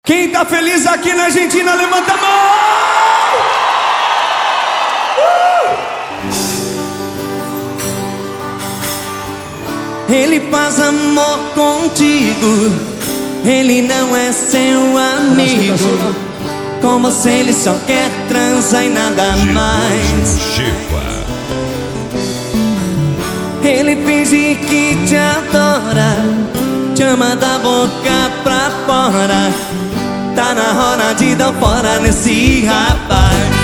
Quem tá feliz aqui na Argentina, levanta a mão! Ele faz amor contigo, ele não é seu amigo. Com você ele só quer transar e nada mais. Ele finge que te adora, te ama da boca pra fora. Tá na hora de dar fora nesse rapaz.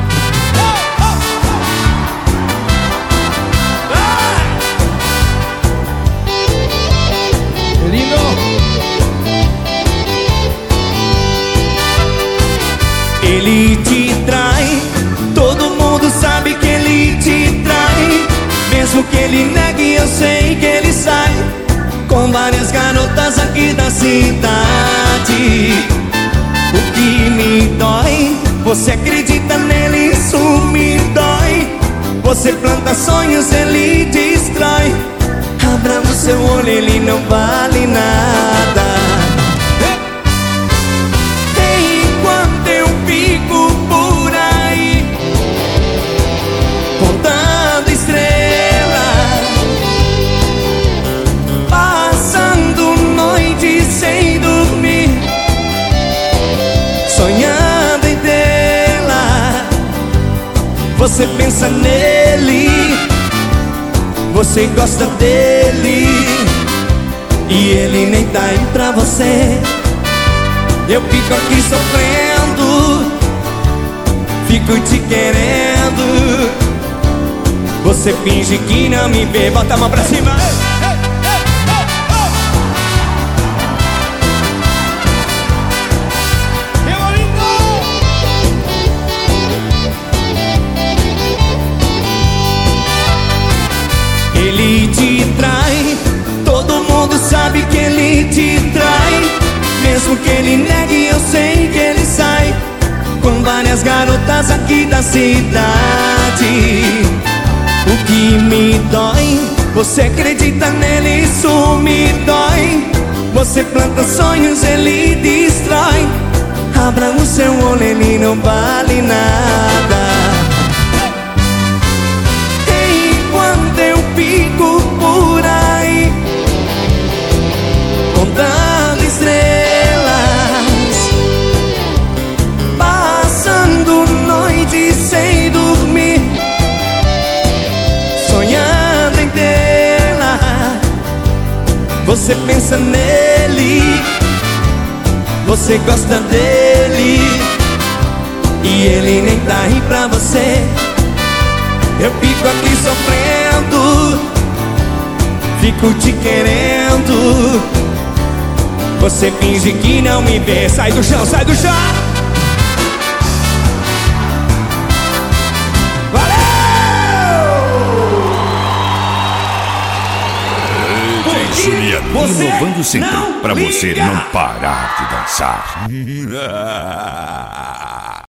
Ele te trai, todo mundo sabe que ele te trai. Mesmo que ele negue, eu sei que ele sai com várias garotas aqui da cidade. O que me dói, você acredita nele, isso me dói. Você planta sonhos, ele destrói. Abra o seu olho, ele não vale nada. Enquanto eu fico por aí contando estrelas, passando noite sem dormir, sonhando em tê-la. Você pensa nele, você gosta dele, e ele nem tá aí pra você. Eu fico aqui sofrendo, fico te querendo. Você finge que não me vê, bota a mão pra cima. Ele te trai, todo mundo sabe que ele te trai. Mesmo que ele negue, eu sei que ele sai com várias garotas aqui da cidade. O que me dói, você acredita nele, isso me dói. Você planta sonhos, ele destrói. Abra o seu olho, ele não vale nada. Enquanto eu fico por aí contando estrelas, passando noite sem dormir, sonhando em tê-la. Você pensa nele, você gosta dele, e ele nem tá aí pra você. Eu fico aqui sofrendo, fico te querendo. Você finge que não me vê. Sai do chão, sai do chão. Juliano, inovando sempre, pra você não parar de dançar.